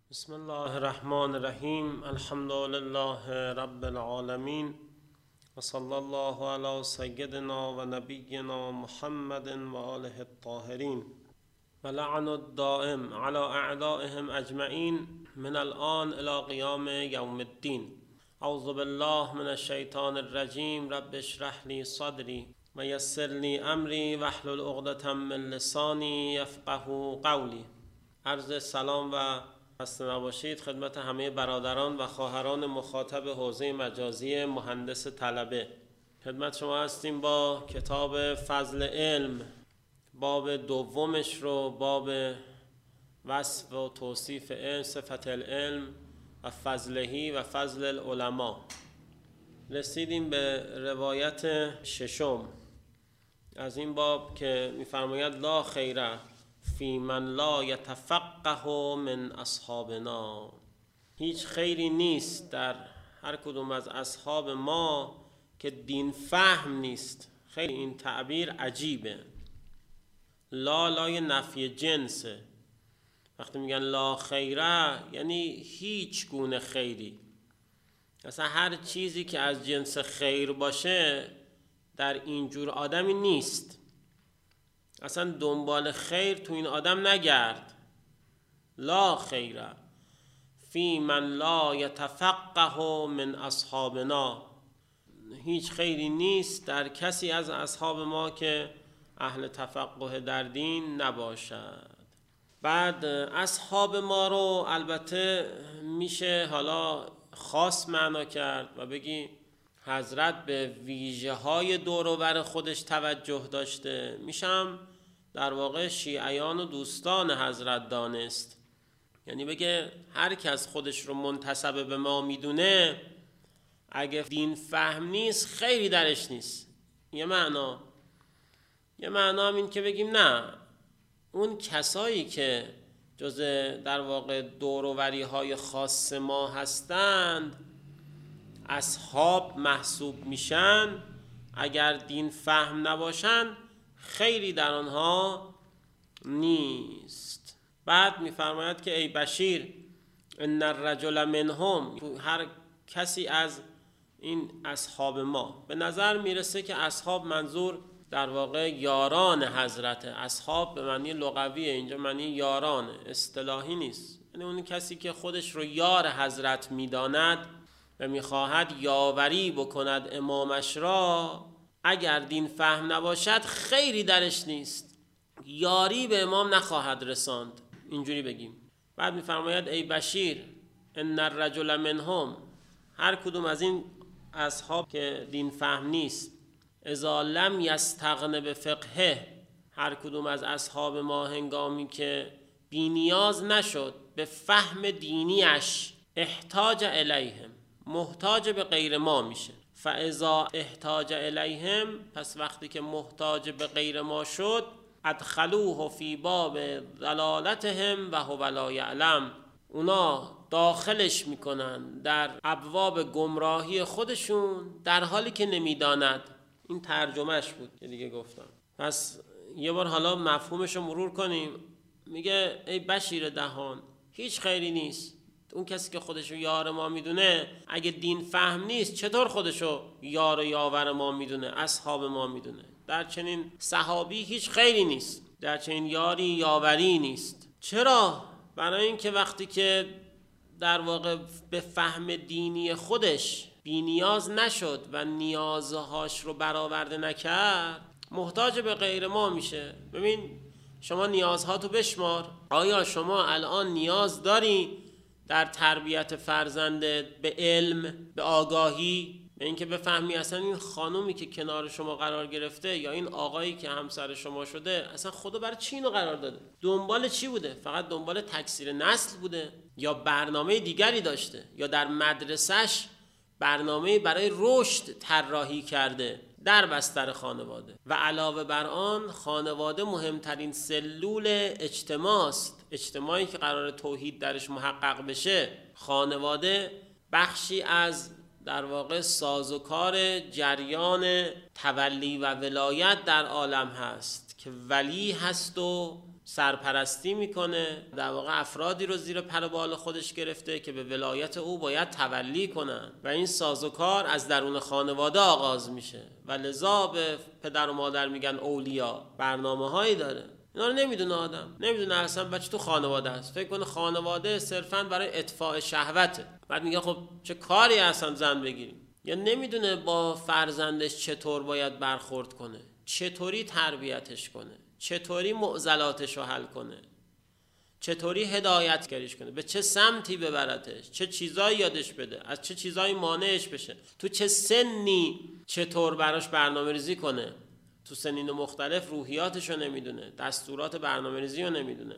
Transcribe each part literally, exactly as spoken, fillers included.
بسم الله الرحمن الرحیم. الحمد لله رب العالمین و صلی الله علی سیدنا و نبینا محمد و آله الطاهرین و لعن الدائم علی اعدائهم اجمعین من الان الی قیام یوم الدین. اعوذ بالله من الشیطان الرجیم. رب اشرح لی صدری و یسر لی امری واحلل عقدة من لسانی یفقهوا قولی. عرض سلام و خسته نباشید خدمت همه برادران و خواهران مخاطب حوزه مجازی مهندس طلبه. خدمت شما هستیم با کتاب فضل علم، باب دومش رو، باب وصف و توصیف علم، صفت العلم و فضلهی و فضل العلماء. رسیدیم به روایت ششم از این باب که می‌فرماید لا خیره فی من لا یتفقه من اصحابنا. هیچ خیری نیست در هر کدوم از اصحاب ما که دین فهم نیست. خیلی این تعبیر عجیبه. لا لای نفی جنسه. وقتی میگن لا خیره یعنی هیچ گونه خیری. اصلا هر چیزی که از جنس خیر باشه در اینجور آدمی نیست. اصلا دنبال خیر تو این آدم نگرد. لا خیره فی من لا یتفقه من اصحابنا. هیچ خیری نیست در کسی از اصحاب ما که اهل تفقه در دین نباشد. بعد اصحاب ما رو البته میشه حالا خاص معنا کرد و بگی حضرت به ویژه های دور و بر خودش توجه داشته. میشم در واقع شیعیان و دوستان حضرت دانست. یعنی بگه هر کس خودش رو منتسب به ما میدونه اگه دین فهم نیست خیری درش نیست. یه معنا یه معنا هم این که بگیم نه، اون کسایی که جز در واقع دور و بری های خاص ما هستند اصحاب محسوب میشن، اگر دین فهم نباشن خیری در آنها نیست. بعد میفرماید که ای بشیر ان الرجل منهم، هر کسی از این اصحاب ما. به نظر میرسه که اصحاب منظور در واقع یاران حضرت. اصحاب به معنی لغویه، اینجا معنی یاران، اصطلاحی نیست. یعنی اون کسی که خودش رو یار حضرت میداند و میخواهد یاوری بکند امامش را، اگر دین فهم نباشد خیری درش نیست، یاری به امام نخواهد رساند. اینجوری بگیم. بعد میفرماید ای بشیر ان الرجل منهم، هر کدوم از این اصحاب که دین فهم نیست، اذا لم یستغن بفقهه، هر کدوم از اصحاب ما هنگامی که بی نیاز نشد به فهم دینیش، احتاج الیهم، محتاج به غیر ما میشه. فاذا احتاج الیهم، پس وقتی که محتاج به غیر ما شد، ادخلوه فی باب ضلالتهم و هو لا یعلم، اونا داخلش میکنن در ابواب گمراهی خودشون در حالی که نمیداند. این ترجمهش بود که دیگه گفتم. پس یه بار حالا مفهومش رو مرور کنیم. میگه ای بشیر دهان، هیچ خیری نیست. اون کسی که خودشو یار ما میدونه اگه دین فهم نیست چطور خودشو یار و یاور ما میدونه، اصحاب ما میدونه؟ در چنین صحابی هیچ خیری نیست، در چنین یاری یاوری نیست. چرا؟ برای اینکه وقتی که در واقع به فهم دینی خودش بی نیاز نشد و نیازهاش رو برآورده نکرد، محتاج به غیر ما میشه. ببین شما نیازهاتو بشمار. آیا شما الان نیاز داری در تربیت فرزندت به علم، به آگاهی، به اینکه بفهمی اصلا این خانومی که کنار شما قرار گرفته یا این آقایی که همسر شما شده اصلا خدا برای چی اینو قرار داده؟ دنبال چی بوده؟ فقط دنبال تکثیر نسل بوده یا برنامه دیگری داشته یا در مدرسهش برنامه برای رشد طراحی کرده در بستر خانواده؟ و علاوه بر آن خانواده مهمترین سلول اجتماع است. اجتماعی که قرار توحید درش محقق بشه، خانواده بخشی از در واقع سازوکار جریان تولی و ولایت در عالم هست که ولی هست و سرپرستی میکنه، در واقع افرادی رو زیر پر بال خودش گرفته که به ولایت او باید تولی کنن و این سازوکار از درون خانواده آغاز میشه و لذا به پدر و مادر میگن اولیا. برنامه هایی داره، اینا رو نمیدونه آدم، نمیدونه اصلا بچه تو خانواده است، فکر کنه خانواده صرفاً برای اطفاء شهوته. بعد میگه خب چه کاری اصلا زن بگیریم؟ یا نمیدونه با فرزندش چطور باید برخورد کنه، چطوری تربیتش کنه، چطوری معضلاتش رو حل کنه، چطوری هدایتگریش کنه، به چه سمتی ببرتش، چه چیزایی یادش بده، از چه چیزایی مانعش بشه، تو چه سنی چطور براش برنامه ریزی کنه. تو سنین مختلف روحیاتش رو نمیدونه، دستورات برنامه ریزی رو نمیدونه.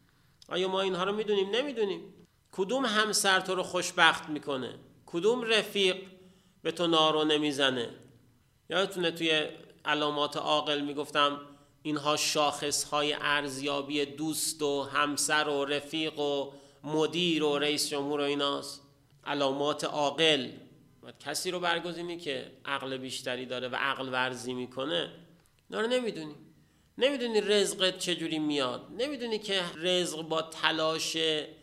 آیا ما اینها رو میدونیم؟ نمیدونیم. کدوم همسر تو رو خوشبخت میکنه؟ کدوم رفیق به تو نارو نمیزنه؟ یادتونه توی علامات عاقل میگفتم اینها شاخصهای ارزیابی دوست و همسر و رفیق و مدیر و رئیس جمهور و ایناست. علامات عاقل. باید کسی رو برگزینی که عقل بیشتری داره و عقل ورزی میکنه. اینا رو نمیدونی. نمیدونی رزقت چجوری میاد، نمیدونی که رزق با تلاش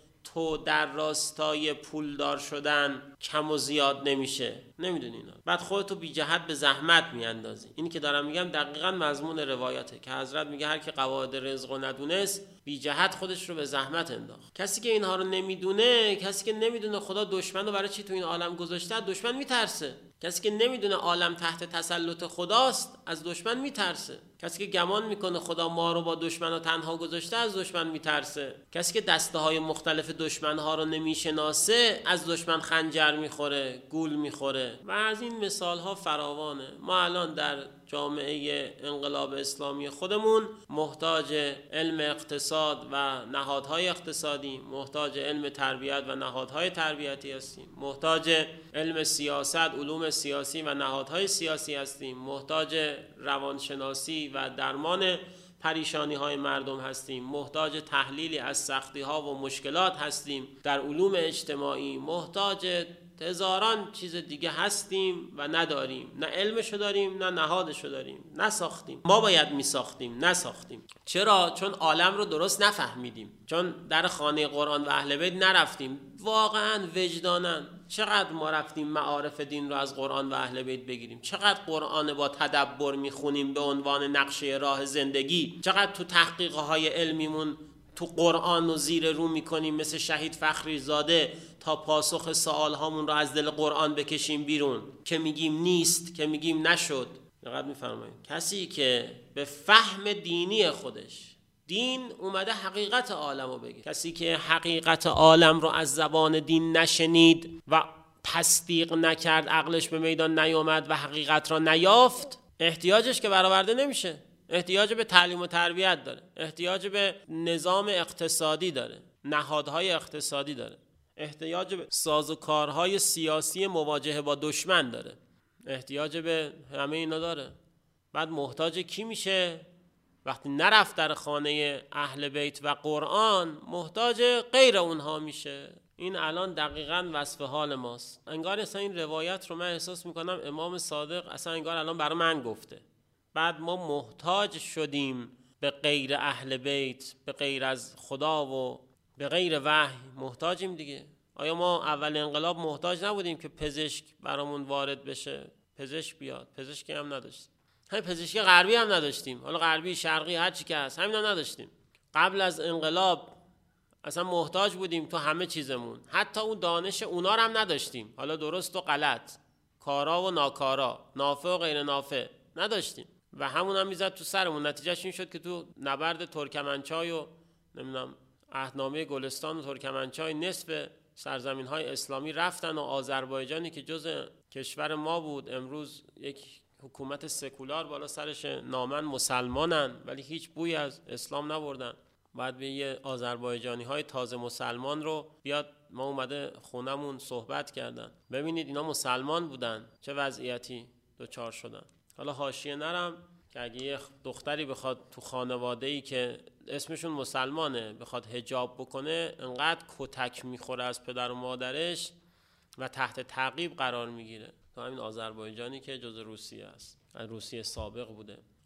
تو در راستای پولدار شدن کم و زیاد نمیشه. نمیدونی اینا. بعد خودتو بی جهت به زحمت میاندازی. اینی که دارم میگم دقیقاً مضمون روایته که حضرت میگه هر کی قواعد رزق رو ندونست بی جهت خودش رو به زحمت انداخت. کسی که اینها رو نمیدونه، کسی که نمیدونه خدا دشمن رو برای چی تو این عالم گذاشته، دشمن میترسه. کسی که نمیدونه عالم تحت تسلط خداست، از دشمن میترسه. کسی که گمان میکنه خدا ما رو با دشمن تنها گذاشته، از دشمن میترسه. کسی که دسته های مختلف دشمن ها رو نمیشناسه، از دشمن خنجر میخوره، گول میخوره و از این مثال ها فراوانه. ما الان در جامعه انقلاب اسلامی خودمون محتاج علم اقتصاد و نهادهای اقتصادی، محتاج علم تربیت و نهادهای تربیتی هستیم، محتاج علم سیاست، علوم سیاسی و نهادهای سیاسی هستیم، محتاج روانشناسی و درمان پریشانی های مردم هستیم، محتاج تحلیلی از سختی ها و مشکلات هستیم در علوم اجتماعی، محتاج هزاران چیز دیگه هستیم و نداریم. نه علمشو داریم، نه نهادشو داریم، نساختیم. ما باید میساختیم، نساختیم. چرا؟ چون عالم رو درست نفهمیدیم، چون در خانه قرآن و اهل بیت نرفتیم. واقعا وجداناً چقدر ما رفتیم معارف دین رو از قرآن و اهل بیت بگیریم، چقدر قرآن با تدبر میخونیم به عنوان نقشه راه زندگی، چقدر تو تحقیق های علمیمون تو قرآن رو زیر رو میکنیم مثل شهید فخری زاده تا پاسخ سوال هامون رو از دل قرآن بکشیم بیرون، که میگیم نیست، که میگیم نشد. دقت میفرمایید کسی که به فهم دینی خودش، دین اومده حقیقت عالم رو بگه، کسی که حقیقت عالم رو از زبان دین نشنید و تصدیق نکرد، عقلش به میدان نیامد و حقیقت را نیافت، احتیاجش که برآورده نمیشه. احتیاج به تعلیم و تربیت داره، احتیاج به نظام اقتصادی داره، نهادهای اقتصادی داره، احتیاج به سازوکارهای سیاسی مواجهه با دشمن داره، احتیاج به همه اینا داره. بعد محتاج کی میشه؟ وقتی نرفت در خانه اهل بیت و قرآن، محتاج غیر اونها میشه. این الان دقیقاً وصف حال ماست. انگار اصلا این روایت رو من احساس میکنم امام صادق اصلا انگار الان برای من گفته. بعد ما محتاج شدیم به غیر اهل بیت، به غیر از خدا و به غیر وحی محتاجیم دیگه. آیا ما اول انقلاب محتاج نبودیم که پزشک برامون وارد بشه، پزشک بیاد؟ پزشکی هم نداشتیم. همین پزشکی غربی هم نداشتیم، حالا غربی شرقی هر چی که هست همینا نداشتیم. قبل از انقلاب اصلا محتاج بودیم تو همه چیزمون، حتی اون دانش اونا رو هم نداشتیم، حالا درست و غلط، کارا و ناکارا، نافع و غیر نافع نداشتیم و همون هم میزد تو سرمون. نتیجهش این شد که تو نبرد ترکمنچای و نمیدونم عهدنامه گلستان و ترکمنچای نصف سرزمین های اسلامی رفتن و آذربایجانی که جز کشور ما بود امروز یک حکومت سکولار بالا سرش، نامن مسلمانن ولی هیچ بوی از اسلام نبردن. بعد به یه آذربایجانی های تازه مسلمان رو بیاد ما اومده خونمون صحبت کردن، ببینید اینا مسلمان بودن چه وضعیتی دوچار شدن. حالا حاشیه نرم که اگه یه دختری بخواد تو خانواده‌ای که اسمشون مسلمانه بخواد حجاب بکنه، انقدر کتک میخوره از پدر و مادرش و تحت تعقیب قرار میگیره. تو همین آذربایجانی که جز روسیه است، روسیه سابق بوده.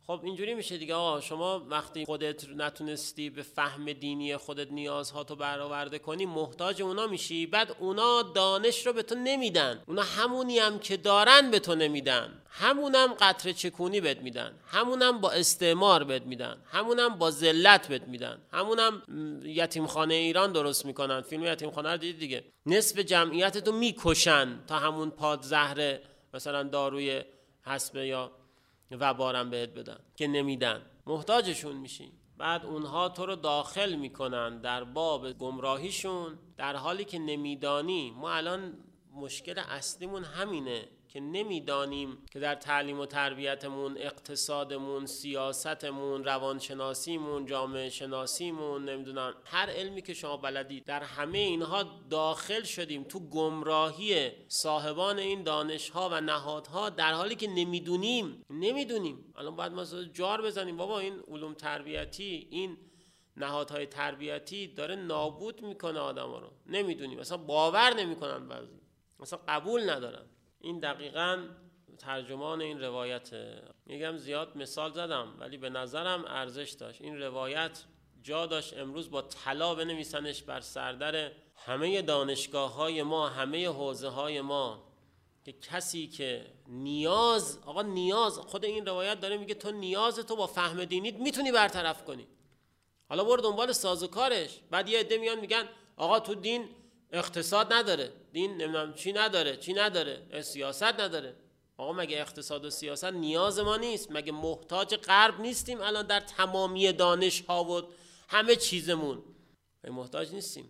خب اینجوری میشه دیگه. آقا شما وقتی خودت نتونستی به فهم دینی خودت نیازهاتو برآورده کنی، محتاج اونا میشی. بعد اونا دانش رو به تو نمیدن، اونا همونی هم که دارن به تو نمیدن، همونم قطره چکونی بهت میدن، همونم با استعمار بهت میدن، همونم با ذلت بهت میدن، همونم یتیمخانه ایران درست میکنن. فیلم یتیمخانه رو دیدید دیگه. نصف جمعیتتو میکشن تا همون پادزهر مثلا داروی حسبه یا وبارم بهت بدن که نمیدن، محتاجشون میشی. بعد اونها تو رو داخل میکنن در باب گمراهیشون، در حالی که نمیدانی. ما الان مشکل اصلیمون همینه که نمیدانیم که در تعلیم و تربیتمون، اقتصادمون، سیاستمون، روانشناسیمون، جامعه شناسیمون، نمیدونم هر علمی که شما بلدید، در همه اینها داخل شدیم تو گمراهی صاحبان این دانش‌ها و نهادها، در حالی که نمیدونیم نمیدونیم الان باید ما جار بزنیم بابا این علوم تربیتی، این نهادهای تربیتی داره نابود میکنه آدما رو. نمیدونیم، مثلا باور نمیکنن، بعضی مثلا قبول ندارن. این دقیقاً ترجمان این روایته. میگم زیاد مثال زدم ولی به نظرم ارزش داشت. این روایت جا داشت امروز با طلا بنویسنش بر سردر همه دانشگاه‌های ما، همه حوزه‌های ما، که کسی که نیاز، آقا نیاز، خود این روایت داره میگه تو نیاز تو با فهم دینیت میتونی برطرف کنی. حالا برو دنبال سازوکارش. بعد یه عده میان میگن آقا تو دین اقتصاد نداره، دین نمیدونم چی نداره، چی نداره، سیاست نداره. آقا مگه اقتصاد و سیاست نیاز ما نیست؟ مگه محتاج غرب نیستیم الان در تمامی دانش ها و همه چیزمون؟ محتاج نیستیم.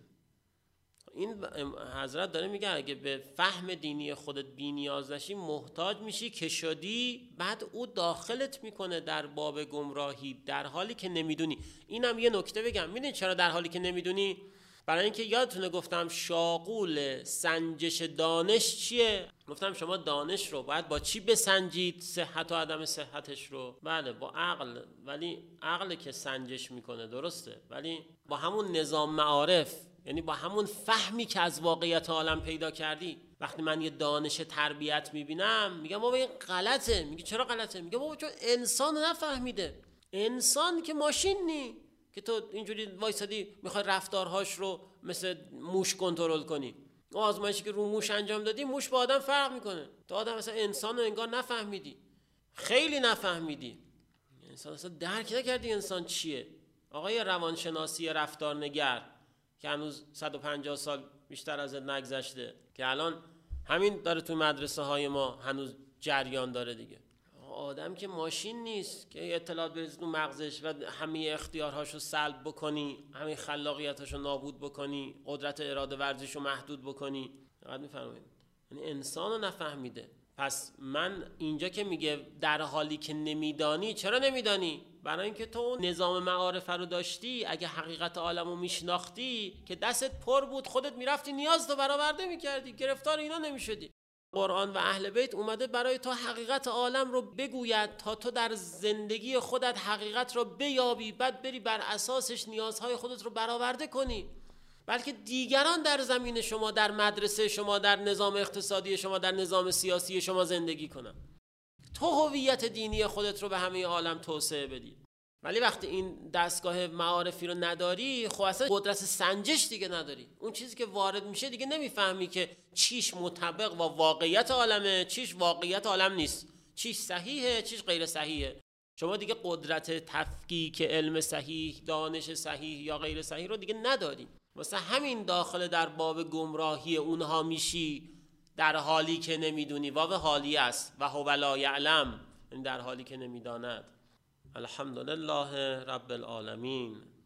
این حضرت داره میگه اگه به فهم دینی خودت بی نیاز نشی، محتاج میشی که شدی. بعد او داخلت میکنه در باب گمراهی در حالی که نمیدونی. اینم یه نکته بگم، میدونی چرا در حالی که نمیدونی؟ برای اینکه یادتونه گفتم شاغول سنجش دانش چیه؟ گفتم شما دانش رو باید با چی بسنجید؟ صحت و عدم صحتش رو. بله با عقل، ولی عقل که سنجش میکنه درسته، ولی با همون نظام معارف، یعنی با همون فهمی که از واقعیت عالم پیدا کردی. وقتی من یه دانش تربیت میبینم میگم بابا این غلطه. میگه چرا غلطه؟ میگه بابا چون انسان نفهمیده. انسان که ماشین نی که تو اینجوری وایسادی میخوای رفتارهاش رو مثل موش کنترل کنی. اون آزمایشی که رو موش انجام دادی، موش با آدم فرق میکنه. تو آدم مثلا انسان رو انگار نفهمیدی، خیلی نفهمیدی، انسان اصلا درک نکردی انسان چیه. آقای روانشناسی رفتارنگر که هنوز صد و پنجاه سال بیشتر از نگذشته، که الان همین داره تو مدرسه های ما هنوز جریان داره دیگه. آدم که ماشین نیست که اطلاعات بریزی تو مغزش و همه اختیارهاشو سلب بکنی، همه خلاقیتاشو نابود بکنی، قدرت اراده ورزیشو محدود بکنی. دقیق میفرمایید؟ یعنی انسانو نفهمیده. پس من اینجا که میگه در حالی که نمیدانی، چرا نمیدانی؟ برای اینکه تو نظام معارف رو داشتی. اگه حقیقت عالمو میشناختی که دستت پر بود، خودت میرفتی نیاز تو برآورده میکردی، گرفتار اینا نمیشدی. قرآن و اهل بیت اومده برای تو حقیقت عالم رو بگوید تا تو در زندگی خودت حقیقت رو بیابی، بعد بری بر اساسش نیازهای خودت رو برآورده کنی. بلکه دیگران در زمین شما، در مدرسه شما، در نظام اقتصادی شما، در نظام سیاسی شما زندگی کنن. تو هویت دینی خودت رو به همه عالم توسعه بدی. ولی وقتی این دستگاه معارفی رو نداری، خب اصلا قدرت سنجش دیگه نداری. اون چیزی که وارد میشه دیگه نمیفهمی که چیش مطابق با واقعیت عالمه، چیش واقعیت عالم نیست، چیش صحیحه، چیش غیر صحیحه. شما دیگه قدرت تفکیک علم صحیح، دانش صحیح یا غیر صحیح رو دیگه نداری. واسه همین داخل در باب گمراهی اونها میشی، در حالی که نمیدونی. واو حالی است و هو لا یعلم، این در حالی که نمیداند. الحمدلله رب العالمین.